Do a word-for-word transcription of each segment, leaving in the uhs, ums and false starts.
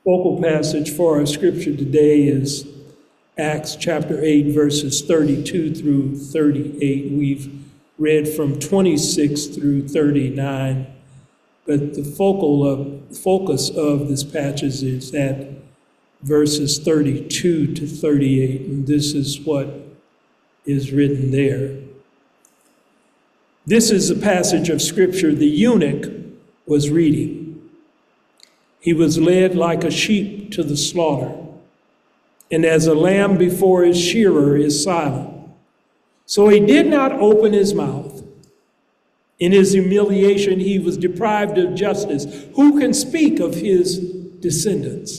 Focal passage for our scripture today is Acts chapter eight, verses thirty-two through thirty-eight. We've read from twenty-six through thirty-nine, but the focal of, focus of this passage is at verses thirty-two to thirty-eight, and this is what is written there. This is a passage of scripture the eunuch was reading. He was led like a sheep to the slaughter, and as a lamb before his shearer is silent, so he did not open his mouth. In his humiliation, he was deprived of justice. Who can speak of his descendants?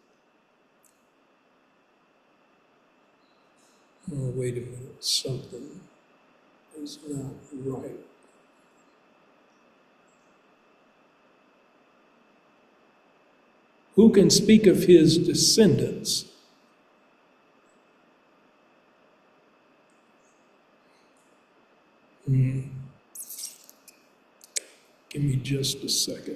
Oh, wait a minute, something is not right. Who can speak of his descendants? Hmm. Give me just a second.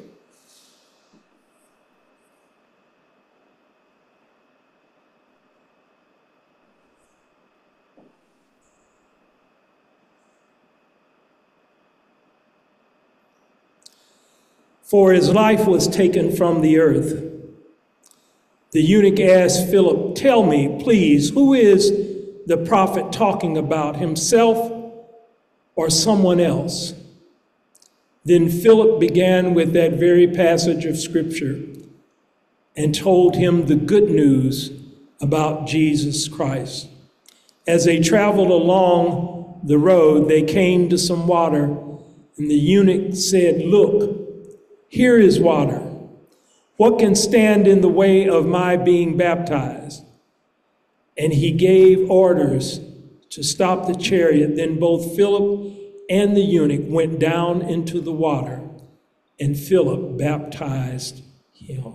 For his life was taken from the earth. The eunuch asked Philip, "Tell me, please, who is the prophet talking about, himself or someone else?" Then Philip began with that very passage of scripture and told him the good news about Jesus Christ. As they traveled along the road, they came to some water, and the eunuch said, "Look, here is water. What can stand in the way of my being baptized?" And he gave orders to stop the chariot. Then both Philip and the eunuch went down into the water, and Philip baptized him.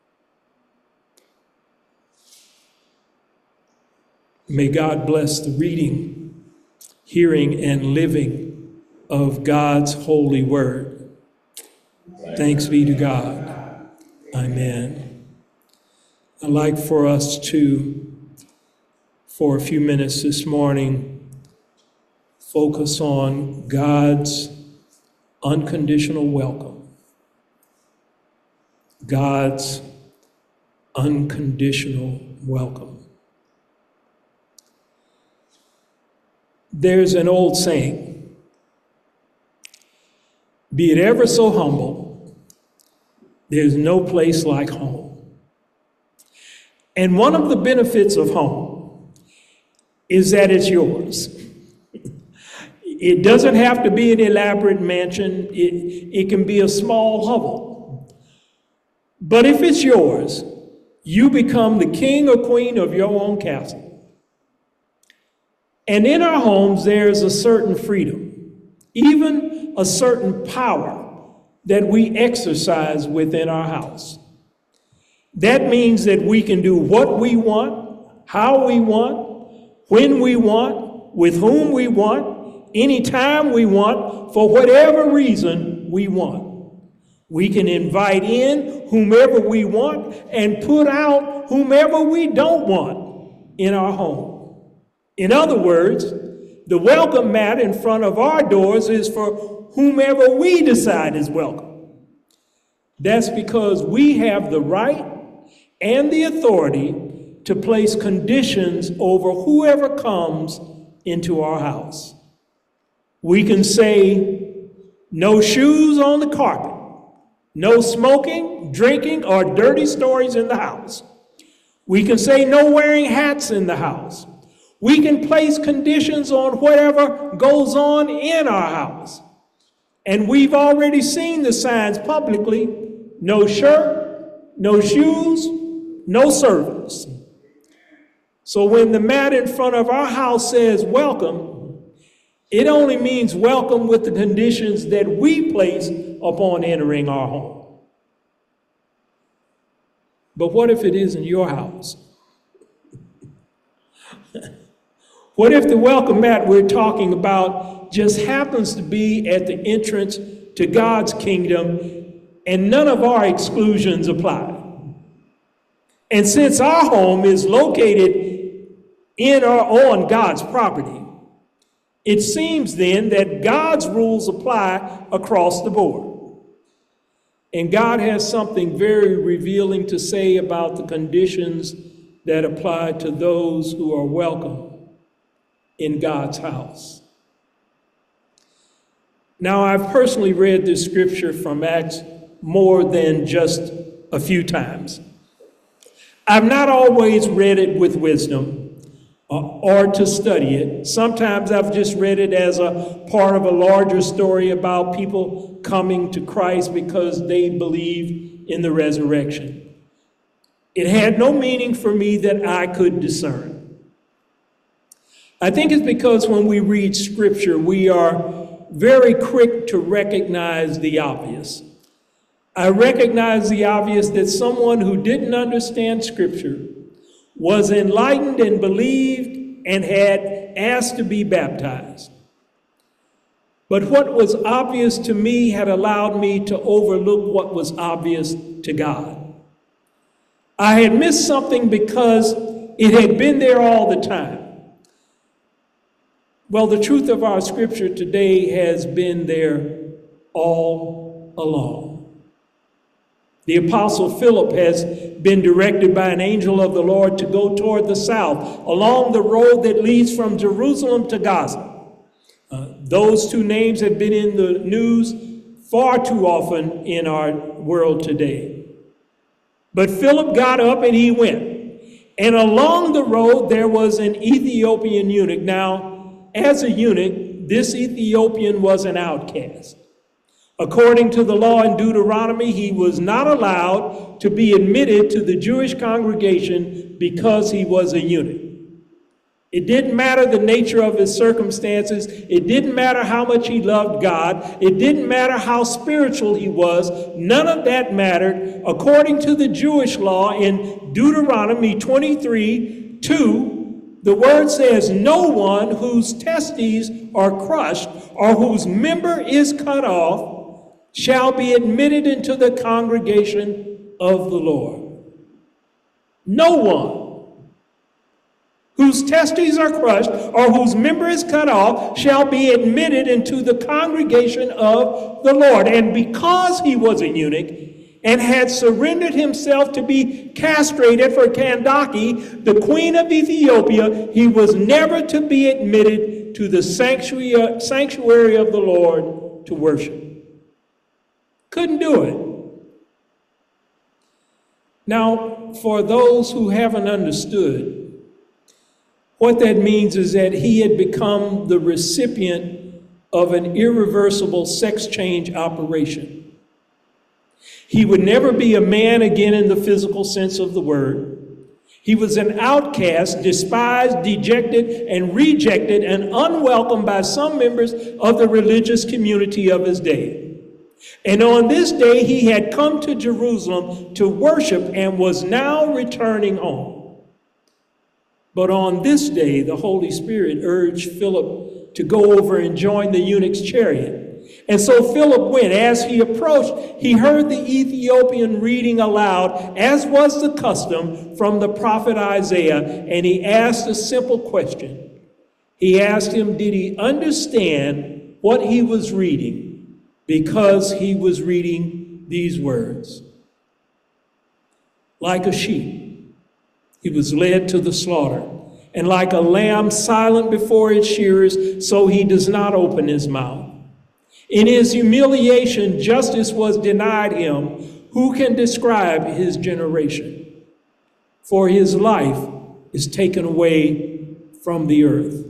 May God bless the reading, hearing, and living of God's holy word. Thanks be to God. Amen. I'd like for us to, for a few minutes this morning, focus on God's unconditional welcome. God's unconditional welcome. There's an old saying, be it ever so humble, there's no place like home. And one of the benefits of home is that it's yours. It doesn't have to be an elaborate mansion. It, it can be a small hovel. But if it's yours, you become the king or queen of your own castle. And in our homes, there's a certain freedom, even a certain power that we exercise within our house. That means that we can do what we want, how we want, when we want, with whom we want, anytime we want, for whatever reason we want. We can invite in whomever we want and put out whomever we don't want in our home. In other words, the welcome mat in front of our doors is for whomever we decide is welcome. That's because we have the right and the authority to place conditions over whoever comes into our house. We can say, no shoes on the carpet, no smoking, drinking, or dirty stories in the house. We can say no wearing hats in the house. We can place conditions on whatever goes on in our house. And we've already seen the signs publicly: no shirt, no shoes, no servants. So when the mat in front of our house says welcome, it only means welcome with the conditions that we place upon entering our home. But what if it isn't your house? What if the welcome mat we're talking about just happens to be at the entrance to God's kingdom and none of our exclusions apply? And since our home is located in or on God's property, it seems then that God's rules apply across the board. And God has something very revealing to say about the conditions that apply to those who are welcome in God's house. Now, I've personally read this scripture from Acts more than just a few times. I've not always read it with wisdom uh, or to study it. Sometimes I've just read it as a part of a larger story about people coming to Christ because they believe in the resurrection. It had no meaning for me that I could discern. I think it's because when we read scripture, we are very quick to recognize the obvious. I recognize the obvious that someone who didn't understand scripture was enlightened and believed and had asked to be baptized. But what was obvious to me had allowed me to overlook what was obvious to God. I had missed something because it had been there all the time. Well, the truth of our scripture today has been there all along. The Apostle Philip has been directed by an angel of the Lord to go toward the south, along the road that leads from Jerusalem to Gaza. Uh, those two names have been in the news far too often in our world today. But Philip got up and he went. And along the road there was an Ethiopian eunuch. Now, as a eunuch, this Ethiopian was an outcast. According to the law in Deuteronomy, he was not allowed to be admitted to the Jewish congregation because he was a eunuch. It didn't matter the nature of his circumstances. It didn't matter how much he loved God. It didn't matter how spiritual he was. None of that mattered. According to the Jewish law in Deuteronomy twenty-three two, the word says, "No one whose testes are crushed or whose member is cut off shall be admitted into the congregation of the Lord." No one whose testes are crushed or whose member is cut off shall be admitted into the congregation of the Lord. And because he was a eunuch and had surrendered himself to be castrated for Kandake, the queen of Ethiopia, he was never to be admitted to the sanctuary, sanctuary of the Lord to worship. Couldn't do it. Now, for those who haven't understood, what that means is that he had become the recipient of an irreversible sex change operation. He would never be a man again in the physical sense of the word. He was an outcast, despised, dejected, and rejected, and unwelcome by some members of the religious community of his day. And on this day, he had come to Jerusalem to worship and was now returning home. But on this day, the Holy Spirit urged Philip to go over and join the eunuch's chariot. And so Philip went. As he approached, he heard the Ethiopian reading aloud, as was the custom, from the prophet Isaiah, and he asked a simple question. He asked him, did he understand what he was reading? Because he was reading these words. Like a sheep, he was led to the slaughter, and like a lamb silent before its shearers, so he does not open his mouth. In his humiliation, justice was denied him. Who can describe his generation? For his life is taken away from the earth.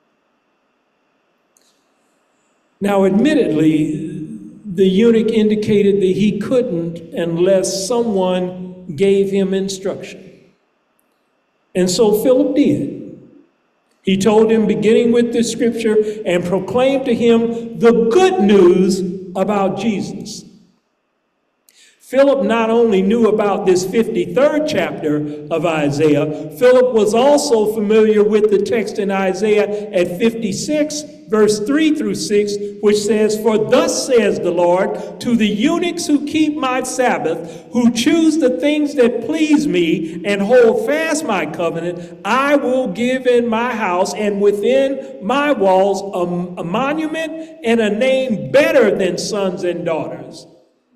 Now, admittedly, the eunuch indicated that he couldn't unless someone gave him instruction. And so Philip did. He told him, beginning with the scripture, and proclaimed to him the good news about Jesus. Philip not only knew about this fifty-third chapter of Isaiah, Philip was also familiar with the text in Isaiah at fifty-six verse three through six, which says, "For thus says the Lord, to the eunuchs who keep my Sabbath, who choose the things that please me and hold fast my covenant, I will give in my house and within my walls a, a monument and a name better than sons and daughters.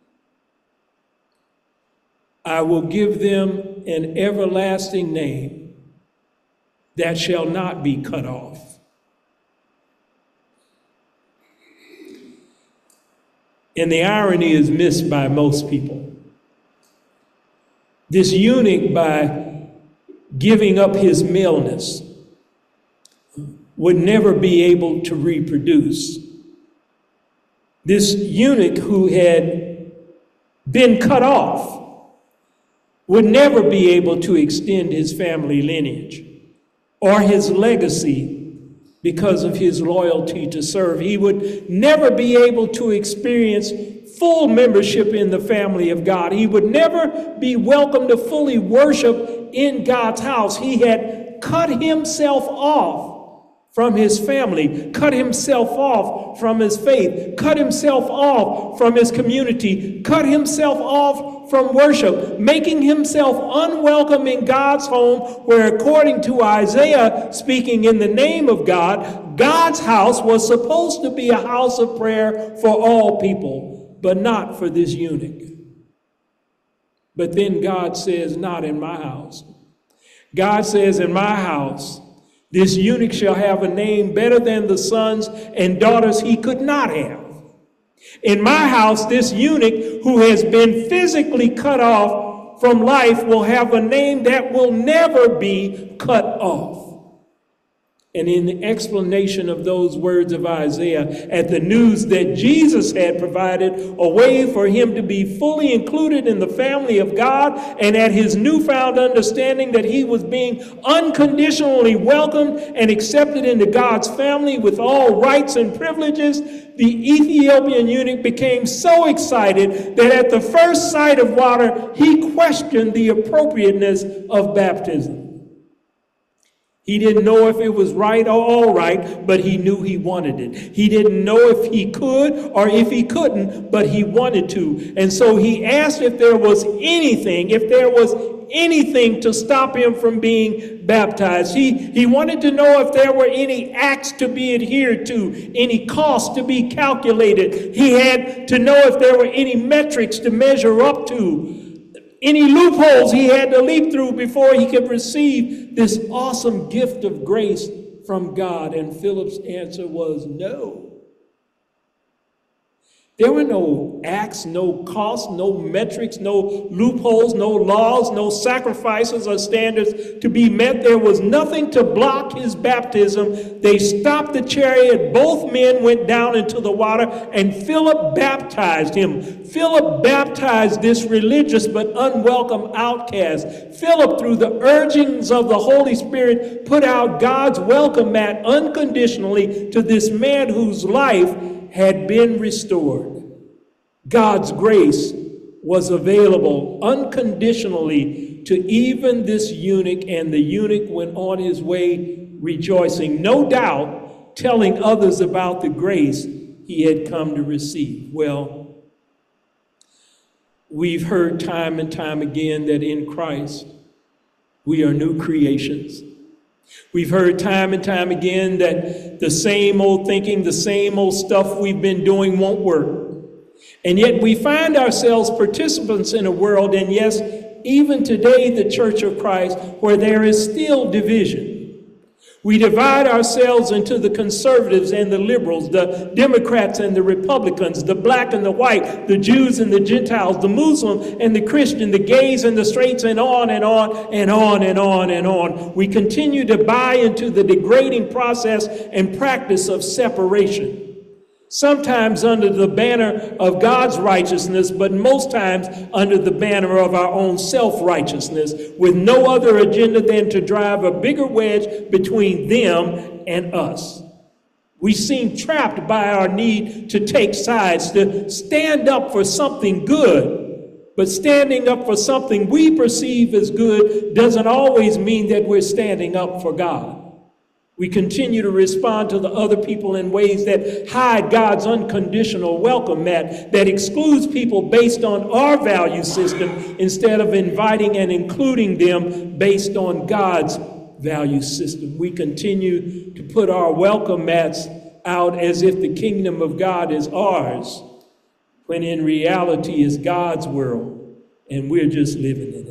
I will give them an everlasting name that shall not be cut off." And the irony is missed by most people. This eunuch, by giving up his maleness, would never be able to reproduce. This eunuch who had been cut off would never be able to extend his family lineage or his legacy because of his loyalty to serve. He would never be able to experience full membership in the family of God. He would never be welcome to fully worship in God's house. He had cut himself off from his family, cut himself off from his faith, cut himself off from his community, cut himself off from worship, making himself unwelcome in God's home, where, according to Isaiah, speaking in the name of God, God's house was supposed to be a house of prayer for all people, but not for this eunuch. But then God says, "Not in my house." God says, "In my house, this eunuch shall have a name better than the sons and daughters he could not have. In my house, this eunuch who has been physically cut off from life will have a name that will never be cut off." And in the explanation of those words of Isaiah, at the news that Jesus had provided a way for him to be fully included in the family of God, and at his newfound understanding that he was being unconditionally welcomed and accepted into God's family with all rights and privileges, the Ethiopian eunuch became so excited that at the first sight of water, he questioned the appropriateness of baptism. He didn't know if it was right or all right, but he knew he wanted it. He didn't know if he could or if he couldn't, but he wanted to. And so he asked if there was anything, if there was anything to stop him from being baptized. He, he wanted to know if there were any acts to be adhered to, any costs to be calculated. He had to know if there were any metrics to measure up to, any loopholes he had to leap through before he could receive this awesome gift of grace from God. And Philip's answer was no. There were no acts, no costs, no metrics, no loopholes, no laws, no sacrifices or standards to be met. There was nothing to block his baptism. They stopped the chariot. Both men went down into the water, and Philip baptized him. Philip baptized this religious but unwelcome outcast. Philip, through the urgings of the Holy Spirit, put out God's welcome mat unconditionally to this man whose life had been restored. God's grace was available unconditionally to even this eunuch, and the eunuch went on his way rejoicing, no doubt telling others about the grace he had come to receive. Well, we've heard time and time again that in Christ we are new creations. We've heard time and time again that the same old thinking, the same old stuff we've been doing won't work. And yet we find ourselves participants in a world, and yes, even today, the Church of Christ, where there is still division. We divide ourselves into the conservatives and the liberals, the Democrats and the Republicans, the black and the white, the Jews and the Gentiles, the Muslim and the Christian, the gays and the straights, and on and on and on and on and on. We continue to buy into the degrading process and practice of separation. Sometimes under the banner of God's righteousness, but most times under the banner of our own self-righteousness, with no other agenda than to drive a bigger wedge between them and us. We seem trapped by our need to take sides, to stand up for something good. But standing up for something we perceive as good doesn't always mean that we're standing up for God. We continue to respond to the other people in ways that hide God's unconditional welcome mat, that excludes people based on our value system instead of inviting and including them based on God's value system. We continue to put our welcome mats out as if the kingdom of God is ours, when in reality it's God's world and we're just living in it.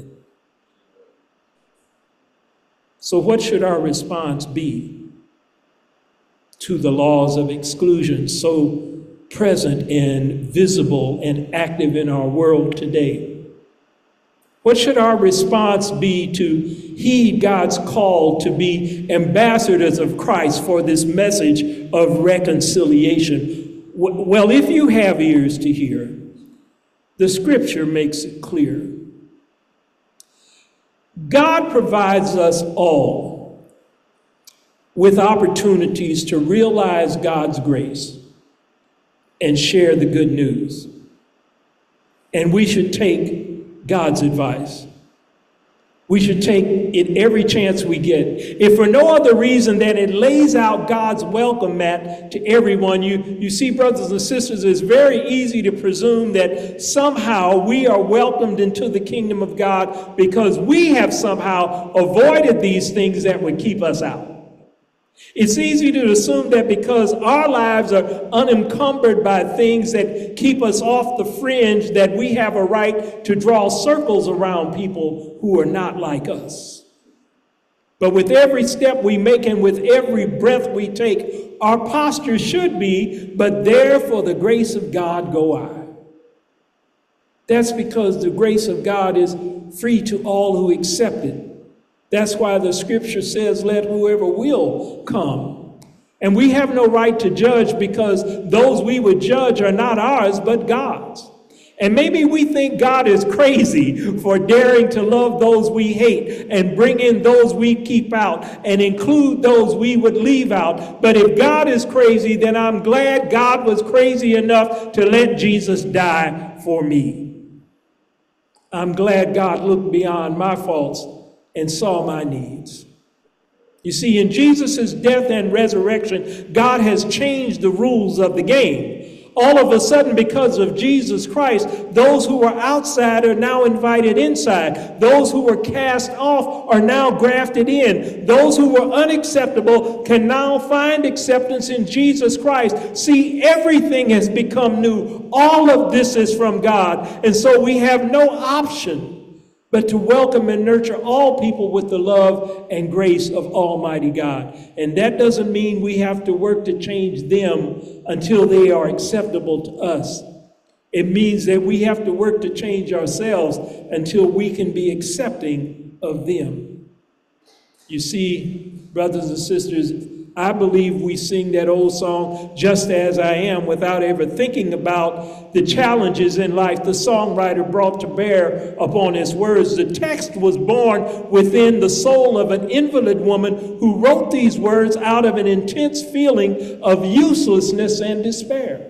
So what should our response be to the laws of exclusion so present and visible and active in our world today? What should our response be to heed God's call to be ambassadors of Christ for this message of reconciliation? Well, if you have ears to hear, the scripture makes it clear. God provides us all with opportunities to realize God's grace and share the good news. And we should take God's advice. We should take it every chance we get. If for no other reason than it lays out God's welcome mat to everyone. You, you see, brothers and sisters, it's very easy to presume that somehow we are welcomed into the kingdom of God because we have somehow avoided these things that would keep us out. It's easy to assume that because our lives are unencumbered by things that keep us off the fringe, that we have a right to draw circles around people who are not like us. But with every step we make and with every breath we take, our posture should be, but there for the grace of God go I. That's because the grace of God is free to all who accept it. That's why the scripture says, let whoever will come. And we have no right to judge because those we would judge are not ours, but God's. And maybe we think God is crazy for daring to love those we hate and bring in those we keep out and include those we would leave out. But if God is crazy, then I'm glad God was crazy enough to let Jesus die for me. I'm glad God looked beyond my faults and saw my needs. You see, in Jesus' death and resurrection, God has changed the rules of the game. All of a sudden, because of Jesus Christ, those who were outside are now invited inside. Those who were cast off are now grafted in. Those who were unacceptable can now find acceptance in Jesus Christ. See, everything has become new. All of this is from God. And so we have no option but to welcome and nurture all people with the love and grace of Almighty God. And that doesn't mean we have to work to change them until they are acceptable to us. It means that we have to work to change ourselves until we can be accepting of them. You see, brothers and sisters, I believe we sing that old song, Just As I Am, without ever thinking about the challenges in life the songwriter brought to bear upon his words. The text was born within the soul of an invalid woman who wrote these words out of an intense feeling of uselessness and despair.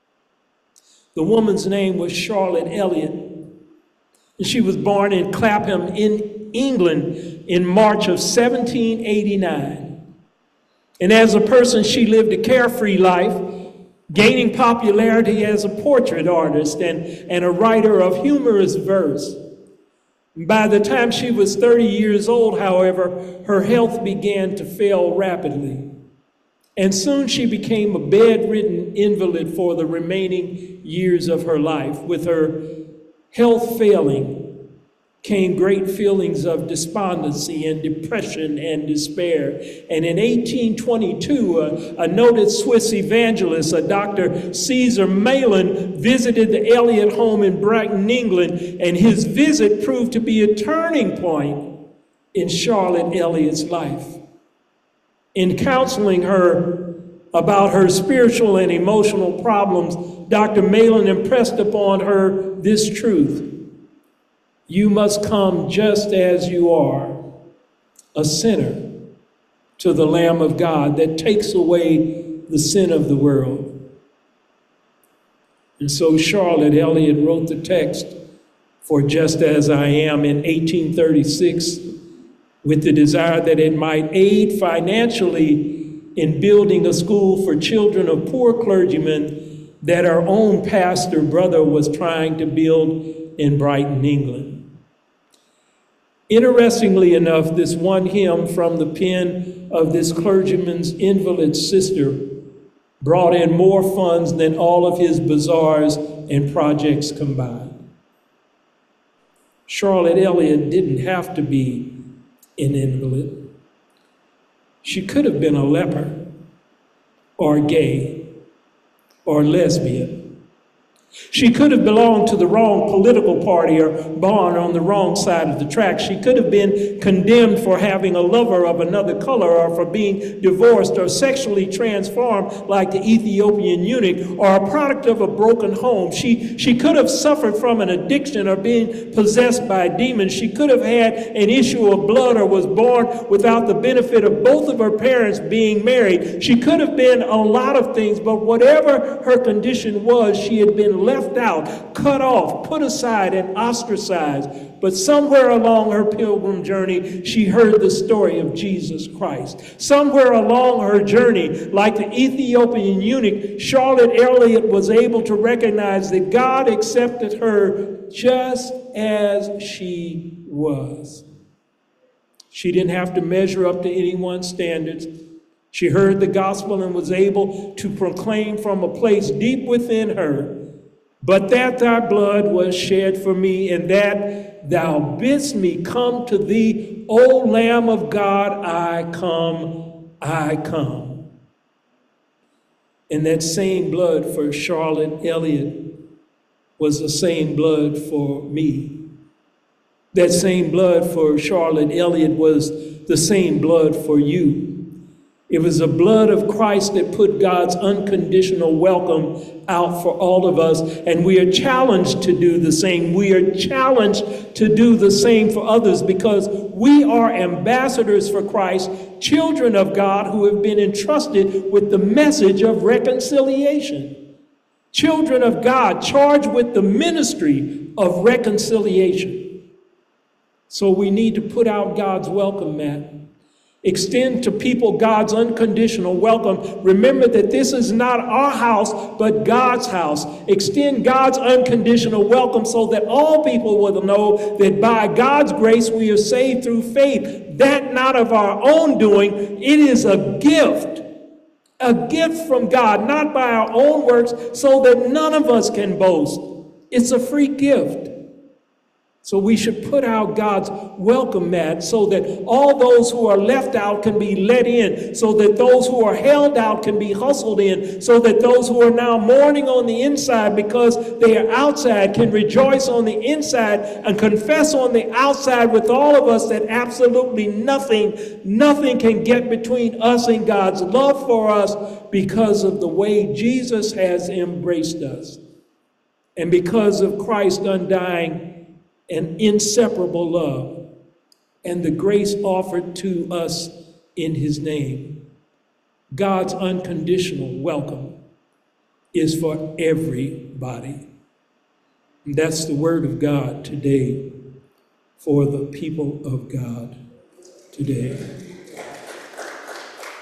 The woman's name was Charlotte Elliott, and she was born in Clapham in England in March of seventeen eighty-nine. And as a person, she lived a carefree life, gaining popularity as a portrait artist and, and a writer of humorous verse. By the time she was thirty years old, however, her health began to fail rapidly. And soon she became a bedridden invalid for the remaining years of her life. With her health failing came great feelings of despondency and depression and despair. And in eighteen twenty-two, a, a noted Swiss evangelist, a Doctor Caesar Malin, visited the Elliott home in Brighton, England, and his visit proved to be a turning point in Charlotte Elliott's life. In counseling her about her spiritual and emotional problems, Doctor Malin impressed upon her this truth: you must come just as you are, a sinner, to the Lamb of God that takes away the sin of the world. And so Charlotte Elliott wrote the text for Just As I Am in eighteen thirty-six, with the desire that it might aid financially in building a school for children of poor clergymen that our own pastor brother was trying to build in Brighton, England. Interestingly enough, this one hymn from the pen of this clergyman's invalid sister brought in more funds than all of his bazaars and projects combined. Charlotte Elliott didn't have to be an invalid. She could have been a leper, or gay, or lesbian. She could have belonged to the wrong political party or born on the wrong side of the track. She could have been condemned for having a lover of another color, or for being divorced or sexually transformed like the Ethiopian eunuch, or a product of a broken home. She, she could have suffered from an addiction or being possessed by demons. She could have had an issue of blood or was born without the benefit of both of her parents being married. She could have been a lot of things, but whatever her condition was, she had been left out, cut off, put aside, and ostracized. But somewhere along her pilgrim journey, she heard the story of Jesus Christ. Somewhere along her journey, like the Ethiopian eunuch, Charlotte Elliott was able to recognize that God accepted her just as she was. She didn't have to measure up to anyone's standards. She heard the gospel and was able to proclaim from a place deep within her, "But that thy blood was shed for me, and that thou bidst me come to thee, O Lamb of God, I come, I come." And that same blood for Charlotte Elliott was the same blood for me. That same blood for Charlotte Elliott was the same blood for you. It was the blood of Christ that put God's unconditional welcome out for all of us, and we are challenged to do the same. We are challenged to do the same for others, because we are ambassadors for Christ, children of God who have been entrusted with the message of reconciliation. Children of God charged with the ministry of reconciliation. So we need to put out God's welcome mat. Extend to people God's unconditional welcome. Remember that this is not our house, but God's house. Extend God's unconditional welcome so that all people will know that by God's grace we are saved through faith. That not of our own doing. It is a gift. A gift from God, not by our own works, so that none of us can boast. It's a free gift. So we should put out God's welcome mat so that all those who are left out can be let in, so that those who are held out can be hustled in, so that those who are now mourning on the inside because they are outside can rejoice on the inside and confess on the outside with all of us that absolutely nothing, nothing can get between us and God's love for us because of the way Jesus has embraced us, and because of Christ's undying and inseparable love, and the grace offered to us in his name. God's unconditional welcome is for everybody. And that's the word of God today for the people of God today.